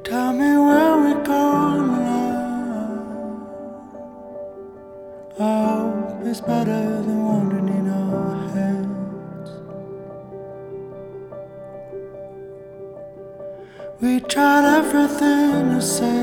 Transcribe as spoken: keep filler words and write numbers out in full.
Tell me where we go now. I hope it's better than wandering in our heads. We tried everything to say